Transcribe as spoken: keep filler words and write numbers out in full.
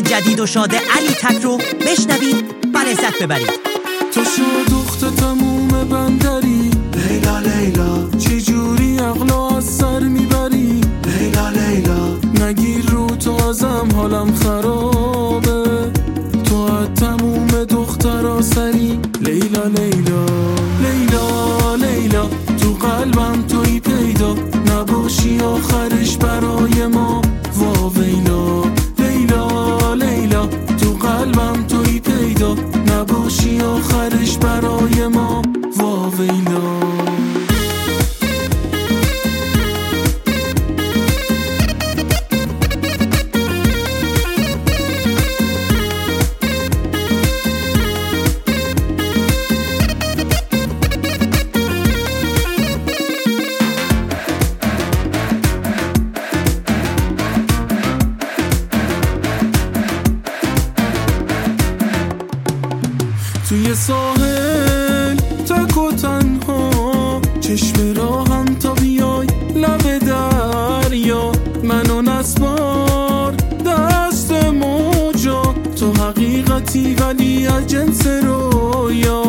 جدید و شاد علی تک رو بشنوید و لذت ببرید. تو شادخت تموم بندری لیلا لیلا، چجوری عقلا از سر میبری لیلا لیلا، نگیر رو تو ازم حالم خرابه، تو از تموم دخترا سری لیلا لیلا لیلا لیلا، تو قلبم توی پیدا نباشی آخرش برای ما وا ویلا لیلا لیلا، تو قلبم توی پیدا نباشی آخرش برای ما وا ویلا. توی ساحل تک و تنها چشم راهم تا بیای لب دریا، منو نسپار دست موجا، تو حقیقتی ولی از جنس رویا،